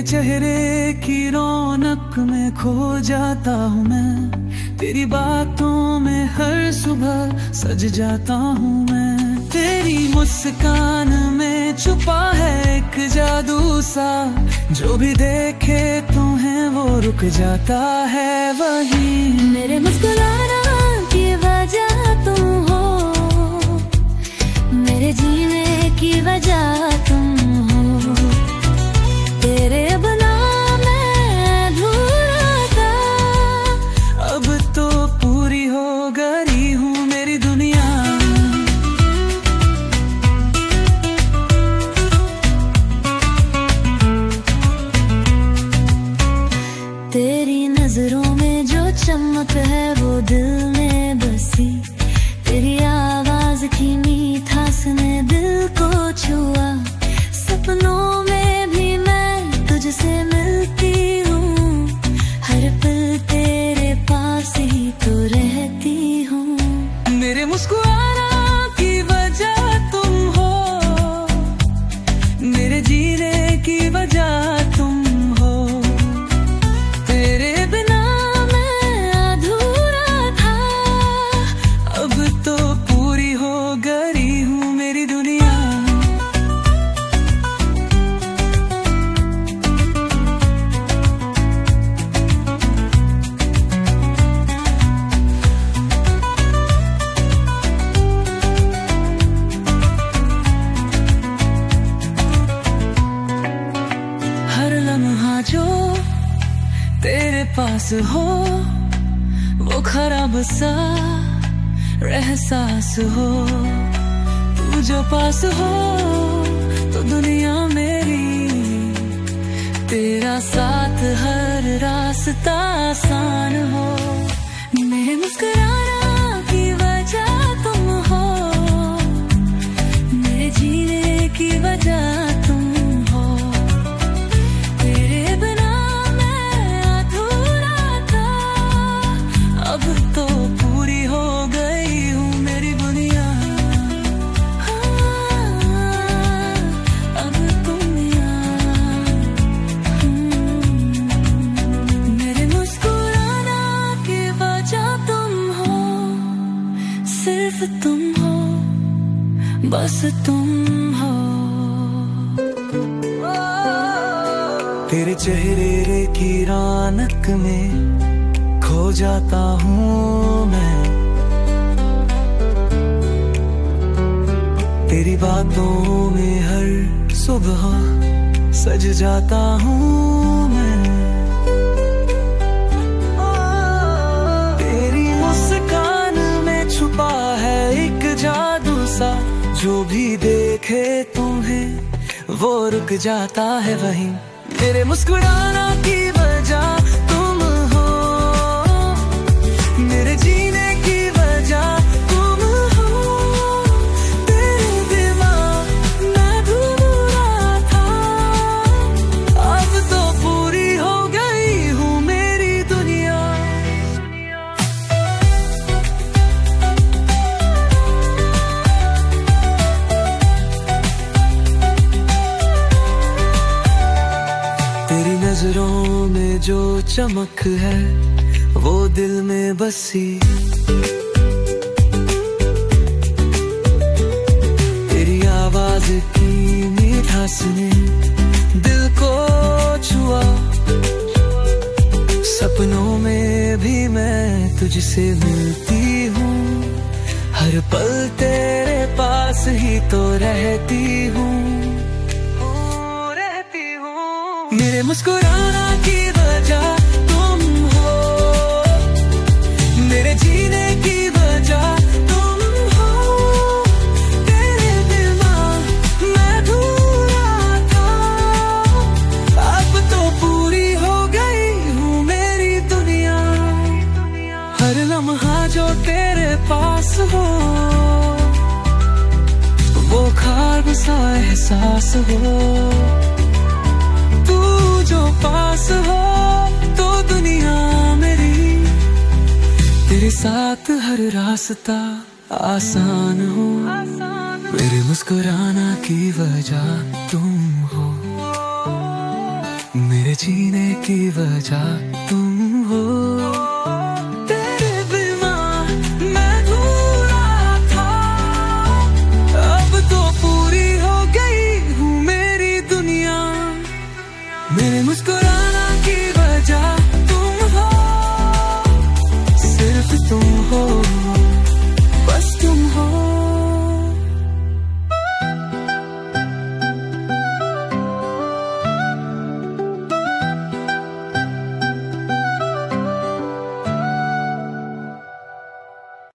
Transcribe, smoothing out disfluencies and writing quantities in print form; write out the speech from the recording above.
चेहरे की रौनक में खो जाता हूँ मैं, तेरी बातों में हर सुबह सज जाता हूँ मैं। तेरी मुस्कान में छुपा है एक जादू सा, जो भी देखे तुम्हें वो रुक जाता है वहीं। मेरे मुस्कुराना की वजह तुम हो, मेरे जीने की वजह तुम हो। तेरे बिना मैं अधूरा था, अब तो पूरी हो गई हूँ मेरी दुनिया। तेरी नजरों में जो चमक है वो दिल में बसी, तेरी आवाज की मीठास ने दिल को छुआ। सपनों में भी मैं तुझसे मिलती हूँ, हर पल तेरे पास ही तो रहती हूँ। मेरे मुस्कुराना की वजह तुम हो, मेरे जीने की वजह तुम हो। तेरे बिना मैं अधूरा था, अब तो पूरी हो गई हूँ मेरी दुनिया। हर लम्हा जो तेरे पास हो, वो खराब सा एहसास हो। तू जो पास हो तो दुनिया मेरी, तेरा साथ हर रास्ता आसान हो। मेरे मुस्कुराना की वजह तुम हो, मेरे जीने की वजह तुम हो। तेरे बिना मैं अधूरा था, अब तो पूरी हो गई हूँ मेरी दुनिया। अब दुनिया मेरे मुस्कुराना की वजह तुम हो, सिर्फ तुम हो, बस तुम हो। तेरे चेहरे की रौनक में खो जाता हूँ मैं, तेरी बातों में हर सुबह सज जाता हूँ मैं। तेरी मुस्कान में छुपा है एक जादू सा, जो भी देखे तुम्हें वो रुक जाता है वहीं। मेरे मुस्कुराना की वजह तुम हो, मेरे जीने की वजह तुम हो। तेरे बिना मैं अधूरा था, अब तो पूरी हो गई हूँ मेरी दुनिया। तेरी नजरों में जो चमक है वो दिल में बसी, तेरी आवाज की मीठास ने दिल को छुआ। सपनों में भी मैं तुझसे मिलती हूँ, हर पल तेरे पास ही तो रहती हूँ। मेरे मुस्कुराना की वजह तुम हो, मेरे जीने की वजह तुम हो। तेरे बिना मैं अधूरा था, अब तो पूरी हो गई हूँ मेरी दुनिया। हर लम्हा जो तेरे पास हो, वो ख्वाब सा एहसास हो। जो पास हो तो दुनिया मेरी, तेरे साथ हर रास्ता आसान हो। मेरे मुस्कुराना की वजह तुम हो। मेरे जीने की वजह तुम